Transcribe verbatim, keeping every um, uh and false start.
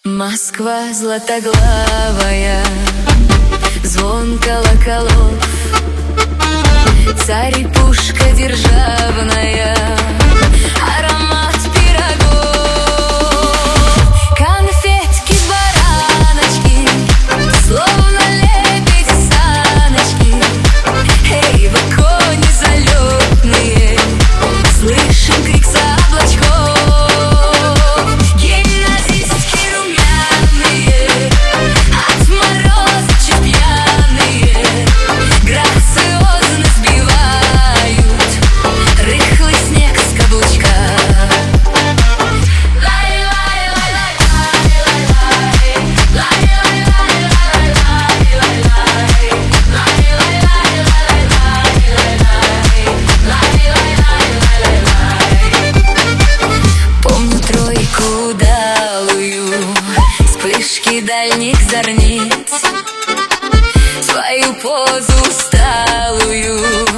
Москва златоглавая, звон колоколов, царь и пушка державная, аромат пирогов, конфетки, бараночки, словно лебеди саночки. Эй, в оконе залетные, слышим крик с облачков. Вспышки дальних зорниц, свою позу усталую